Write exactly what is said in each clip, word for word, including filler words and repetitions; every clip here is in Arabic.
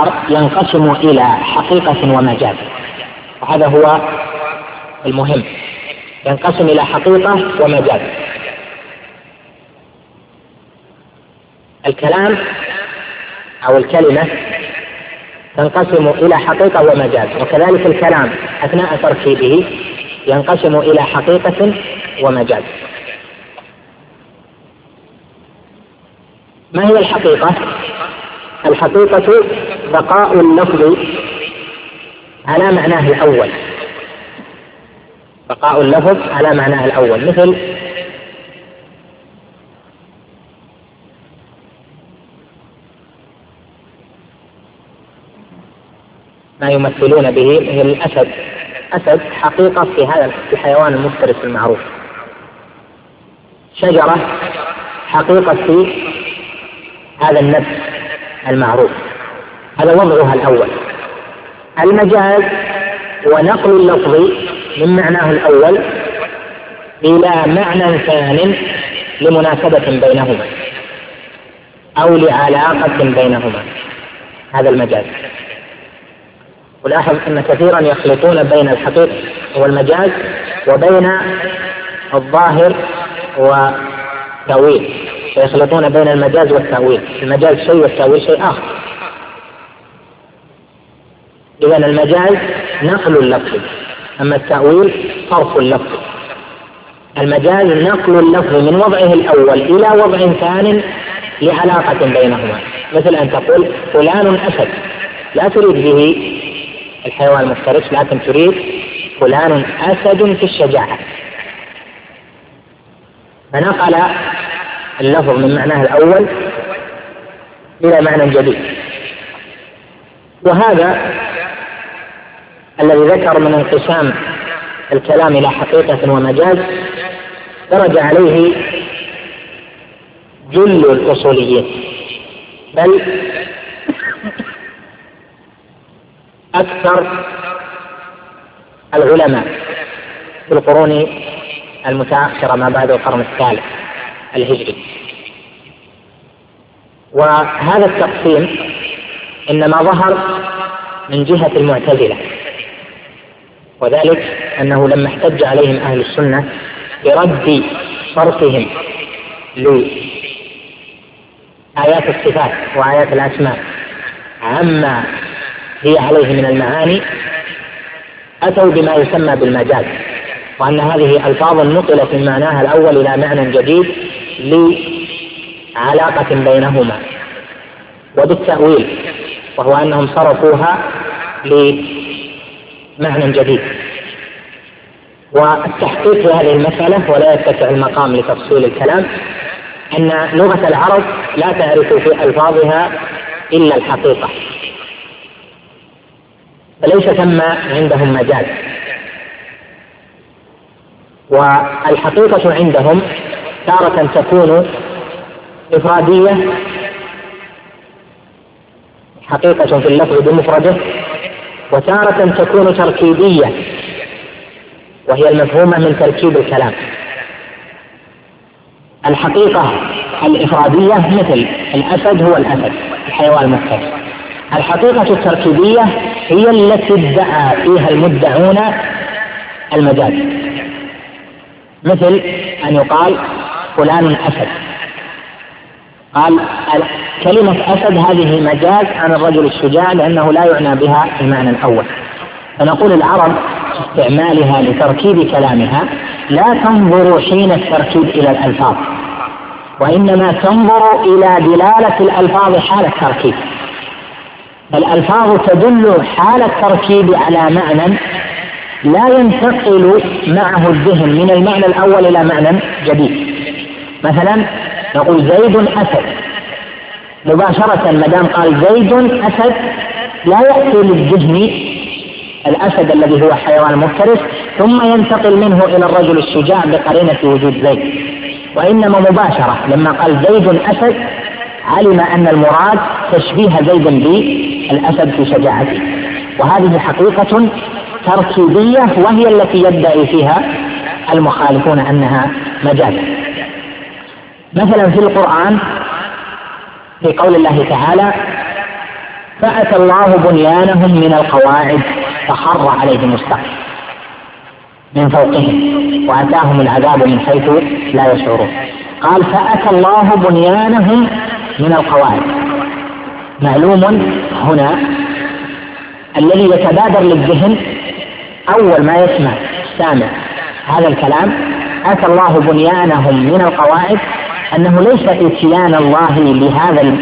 آخر ينقسم إلى حقيقة ومجاز، وهذا هو المهم، ينقسم إلى حقيقة ومجاز. الكلام أو الكلمة تنقسم إلى حقيقة ومجاز، وكذلك الكلام أثناء تركيبه ينقسم إلى حقيقة ومجاز. ما هي الحقيقة؟ الحقيقة بقاء اللفظ على معناه الأول، بقاء اللفظ على معناه الأول، مثل ما يمثلون به مثل الأسد. أسد حقيقة في هذا الحيوان المفترس المعروف. شجرة حقيقة في هذا النبت المعروف، هذا وضعها الأول. المجاز ونقل اللفظ من معناه الأول إلى معنى ثان لمناسبة بينهما أو لعلاقة بينهما، هذا المجاز. ولاحظ أن كثيرا يخلطون بين الحقيقة والمجاز وبين الظاهر والتأويل، فيخلطون بين المجاز والتأويل. المجاز شيء والتأويل شيء آخر. إذن المجاز نقل اللفظ، أما التأويل صرف اللفظ. المجاز نقل اللفظ من وضعه الأول إلى وضع ثان لعلاقة بينهما، مثل أن تقول فلان أسد، لا تريد به الحيوان المفترس، لكن تريد فلان أسد في الشجاعة، فنقل اللفظ من معناه الأول إلى معنى جديد. وهذا الذي ذكر من انقسام الكلام إلى حقيقة ومجاز درج عليه جل الأصوليين، بل أكثر العلماء في القرون المتأخرة ما بعد القرن الثالث الهجري. وهذا التقسيم إنما ظهر من جهة المعتزلة، وذلك أنه لما احتج عليهم أهل السنة برد صرفهم لآيات الصفات وآيات الأسماء عما هي عليه من المعاني، أتوا بما يسمى بالمجاز، وأن هذه ألفاظ نقلت من معناها الأول إلى معنى جديد لعلاقة بينهما، وبالتأويل، وهو أنهم صرفوها لمعنى جديد. والتحقيق في هذه المسألة، ولا يتسع المقام لتفصيل الكلام، أن لغة العرب لا تعرف في ألفاظها إلا الحقيقة، فليس ثم عندهم مجاز. والحقيقة عندهم تارة تكون إفرادية، حقيقة في اللفظ بمفرده، وتارة تكون تركيبية، وهي المفهومة من تركيب الكلام. الحقيقة الإفرادية مثل الأسد هو الأسد الحيوان المفترس. الحقيقة التركيبية هي التي ادعى فيها المدعون المجاز، مثل أن يقال فلان أسد، قال كلمة أسد هذه مجاز عن الرجل الشجاع لأنه لا يعنى بها المعنى الأول. فنقول العرب استعمالها لتركيب كلامها لا تنظر حين التركيب إلى الألفاظ، وإنما تنظر إلى دلالة الألفاظ حال التركيب. الألفاظ تدل حال التركيب على معنى لا ينتقل معه الذهن من المعنى الأول إلى معنى جديد. مثلا نقول زيد أسد، مباشرة مدام قال زيد أسد لا يأتي للذهن الأسد الذي هو حيوان مفترس ثم ينتقل منه إلى الرجل الشجاع بقرينة وجود زيد، وإنما مباشرة لما قال زيد أسد علم أن المراد تشبيه زيد بالأسد في شجاعته. وهذه حقيقة تركيبية، وهي التي يدعي فيها المخالفون أنها مجاز. مثلا في القرآن في قول الله تعالى فأتى الله بنيانهم من القواعد فخر عليهم السقف من فوقهم وأتاهم العذاب من حيث لا يشعرون. قال فأتى الله بنيانهم من القواعد. معلوم هنا الذي يتبادر للذهن أول ما يسمع السامع هذا الكلام أتى الله بنيانهم من القواعد أنه ليس إتيان الله لهذا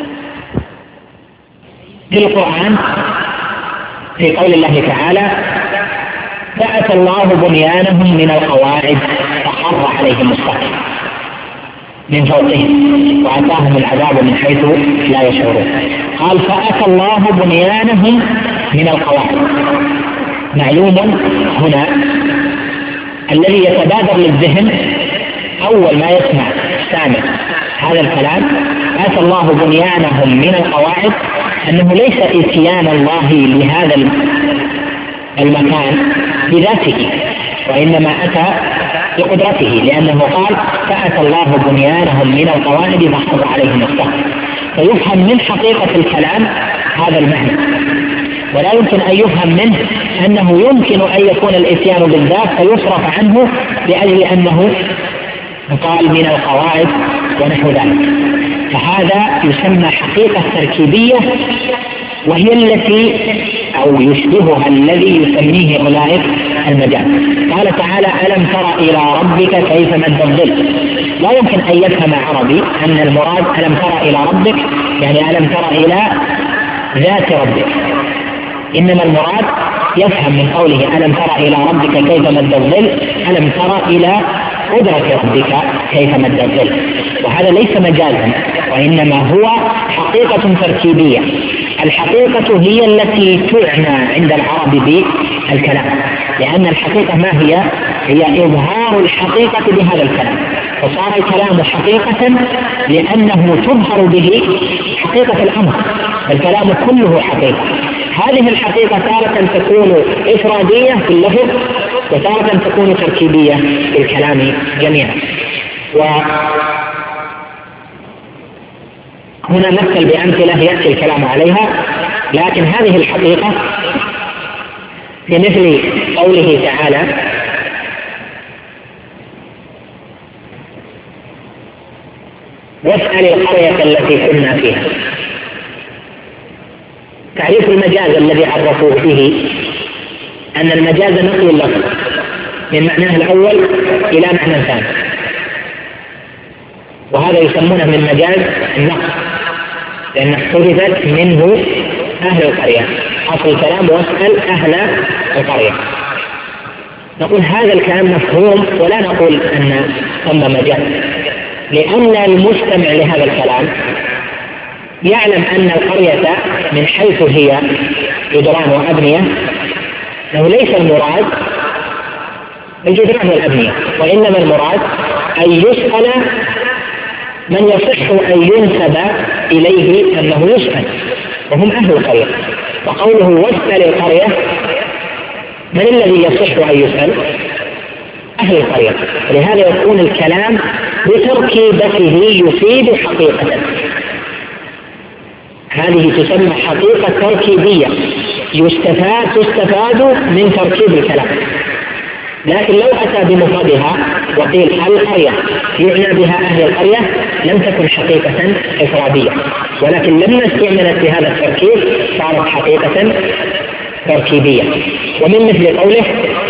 القرآن في قول الله تعالى فأتى الله بنيانهم من القواعد فخر عليهم السقف من فوقهم وأتاهم العذاب من حيث لا يشعرون. قال فأتى الله بنيانهم من القواعد. معلوم هنا الذي يتبادر للذهن أول ما يسمع السامع هذا الكلام أتى الله بنيانهم من القواعد أنه ليس إتيان الله لهذا المكان بذاته وإنما أتى بقدرته، لأنه قال فأتى الله بنيانهم من القواعد فخر عليهم السقف. فيفهم من حقيقة الكلام هذا المعنى، ولا يمكن أن يفهم منه أنه يمكن أن يكون الإتيان بالذات فيصرف عنه لأجل أنه قال من القواعد ونحو ذلك. فهذا يسمى حقيقة تركيبية، وهي التي أو يشبهها الذي يسميه أولئك المجاز. قال تعالى ألم تر إلى ربك كيف مد الظل. لا يمكن أن يفهم عربي أن المراد ألم تر إلى ربك يعني ألم تر إلى ذات ربك، إنما المراد يفهم من قوله ألم تر إلى ربك كيف مد الظل ألم تر إلى قدرة ربك كيف مد الظل. وهذا ليس مجازا وإنما هو حقيقة تركيبية. الحقيقة هي التي تعنى عند العرب بالكلام، لأن الحقيقة ما هي؟ هي إظهار الحقيقة بهذا الكلام، فصار الكلام حقيقة لأنه تظهر به حقيقة الأمر. الكلام كله حقيقة. هذه الحقيقة تارة تكون إفرادية في اللفظ وتارة تكون تركيبية في الكلام جميعا. وهنا مثل بأمثلة يأتي الكلام عليها، لكن هذه الحقيقة في مثل قوله تعالى واسأل القرية التي كنا فيها. تعريف المجاز الذي عرفوه به أن المجاز نقل اللفظ من معناه الأول إلى معنى ثاني، وهذا يسمونه من مجاز النقل، لأن احترزت منه أهل القرية. أصل الكلام واسأل أهل القرية. نقول هذا الكلام مفهوم ولا نقول أن ثم مجاز، لأن المستمع لهذا الكلام يعلم أن القرية من حيث هي جدران وأبنية أنه ليس المراد الجدران والأبنية، وإنما المراد أن يسأل من يصح أن ينسب إليه أنه يسأل، وهم أهل القرية. وقوله واسأل القرية، من الذي يصح أن يسأل؟ أهل القرية. لهذا يكون الكلام بتركيبته يفيد حقيقة. هذه تسمى حقيقة تركيبية يستفاد تستفاد من تركيب الكلام. لكن لو أتى بمفردها وقيل القرية يعنى بها أهل القرية لم تكن حقيقة إفرادية، ولكن لما استعملت بهذا التركيب صارت حقيقة تركيبية. ومن مثل قوله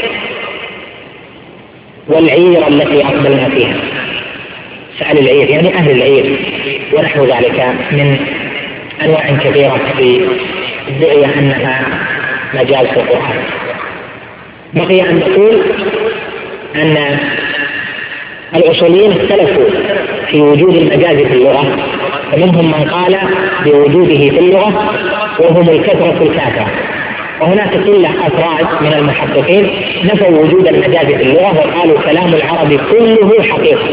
والعير التي أقبلنا فيها. سأل العير يعني أهل العير ونحو ذلك من أنواع كثيرة في الدعية أنها مجاز في القرآن. بقي أن نقول أن الأصوليين اختلفوا في وجود المجاز في اللغة، فمنهم من قال بوجوده في اللغة وهم الكثرة الكاثرة، وهناك قلة أفراد من المحققين نفوا وجود المجاز في اللغة وقالوا كلام العرب كله حقيقة.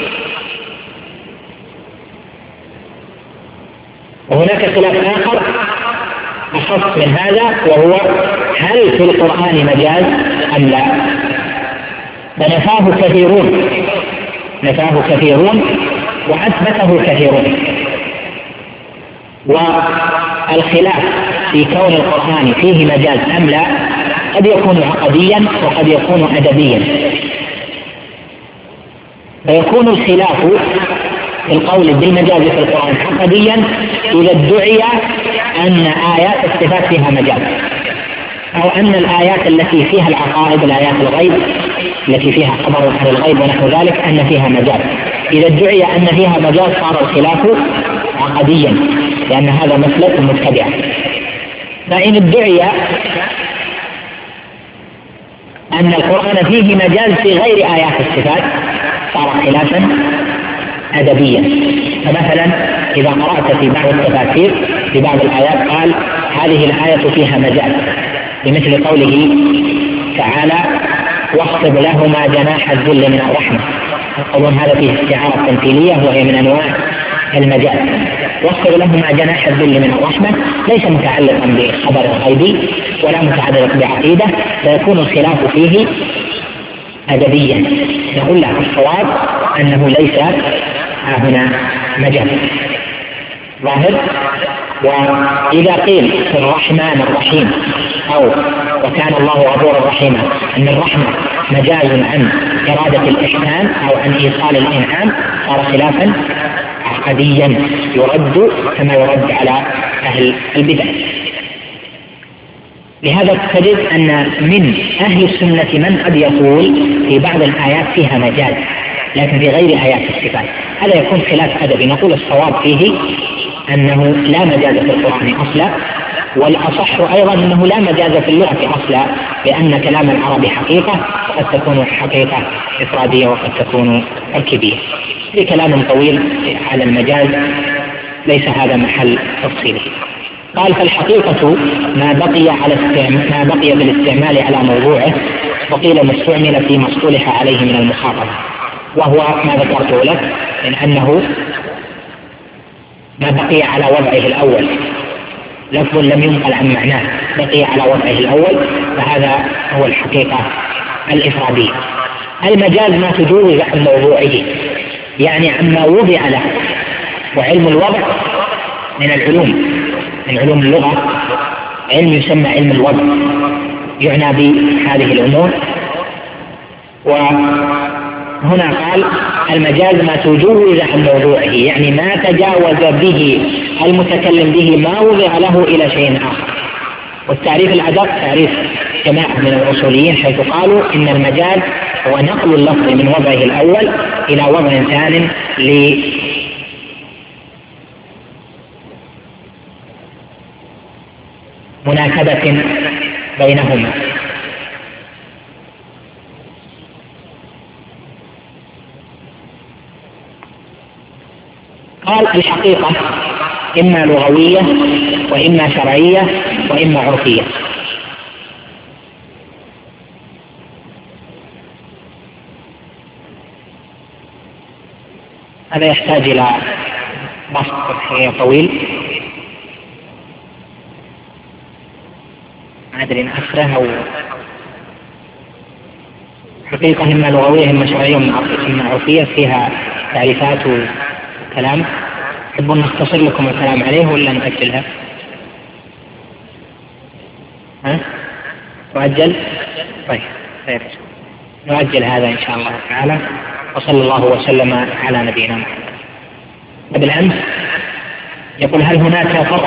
وهناك خلاف آخر أخف من هذا، وهو هل في القرآن مجاز أم لا؟ فنفاه كثيرون نفاه كثيرون وأثبته كثيرون. الخلاف في كون القرآن فيه مجاز أم لا قد يكون عقديا وقد يكون أدبيا. فيكون الخلاف في القول بالمجاز في القرآن عقديا إذا ادعي أن آيات الصفات فيها مجاز، أو أن الآيات التي فيها العقائد، الآيات الغيب التي فيها خبر عن الغيب ونحو ذلك، أن فيها مجاز. إذا ادعي أن فيها مجاز صار الخلاف عقديا، لأن هذا مسلك المبتدع. فإن ادعي أن القرآن فيه مجاز في غير آيات الصفات صار خلافا أدبيا. فمثلا إذا قرأت في بعض التفاسير في بعض الآيات قال هذه الآية فيها مجاز، بمثل قوله تعالى واخفض لهما جناح الذل من الرحمة، يقولون هذا فيه استعارة تمثيلية وهي من أنواع المجاز. واخفض لهما جناح الذل من الرحمة ليس متعلقا بخبر غيبي ولا متعلق بعقيدة، فيكون الخلاف فيه أدبيا. نقول له الصواب أنه ليس هنا مجاز ظاهر. وإذا قيل في الرحمن الرحيم أو وكان الله غفورا رحيما أن الرحمة مجاز عن إرادة الإحسان أو عن إيصال الإنعام صار خلافا عقديا يرد كما يرد على أهل البدع. لهذا تجد أن من أهل السنة من قد يقول في بعض الآيات فيها مجاز لكن في غير آيات الصفات، هذا يكون خلاف أدبي. نقول الصواب فيه أنه لا مجاز في القرآن أصلا، والأصح أيضا أنه لا مجاز في اللغة أصلا، لأن كلام العرب حقيقة وقد تكون حقيقة إفرادية وقد تكون تركيبية. في كلام طويل على المجاز ليس هذا محل تفصيله. قال فالحقيقة ما بقي على ما بقي بالاستعمال على موضوعه، وقيل ما استعمل في مصطلح عليه من المخاطبة، وهو ما ذكرته لك من أنه ما بقي على وضعه الأول، لفظ لم ينقل عن معناه بقي على وضعه الأول، فهذا هو الحقيقة الإفرادية. المجاز ما تجوز عن موضوعه، يعني عما وضع له. وعلم الوضع من العلوم من علوم اللغة علم يسمى علم الوضع، يعنى بهذه الأمور. وهنا قال المجاز ما تجوز عن موضوعه، يعني ما تجاوز به المتكلم به ما وضع له إلى شيء آخر. والتعريف الأدق تعريف جماعة من الأصوليين حيث قالوا إن المجاز هو نقل اللفظ من وضعه الأول إلى وضع ثانٍ لمناسبة بينهما. قال الحقيقة إما لغوية وإما شرعية وإما عرفية. هذا يحتاج إلى بسط طويل، ما أدري أسره أو حقيقة إما لغوية إما شرعية إما عرفية، فيها تعريفات وكلام. تحبون نختصر لكم الكلام عليه ولا نؤجلها؟ ها؟ نؤجل؟ طيب خير، نؤجل هذا إن شاء الله تعالى. وصلى الله وسلم على نبينا محمد. بالأمس يقول هل هناك فرق